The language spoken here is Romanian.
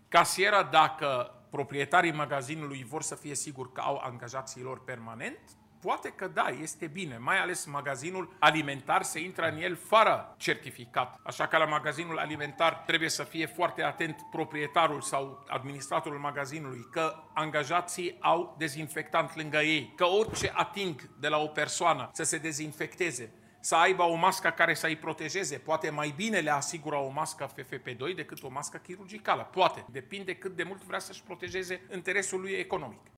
Casiera, dacă proprietarii magazinului vor să fie siguri că au angajații lor permanent, poate că da, este bine, mai ales magazinul alimentar se intră în el fără certificat. Așa că la magazinul alimentar trebuie să fie foarte atent proprietarul sau administratorul magazinului că angajații au dezinfectant lângă ei, că orice ating de la o persoană să se dezinfecteze, să aibă o mască care să îi protejeze. Poate mai bine le asigură o mască FFP2 decât o mască chirurgicală. Poate. Depinde cât de mult vrea să-și protejeze interesul lui economic.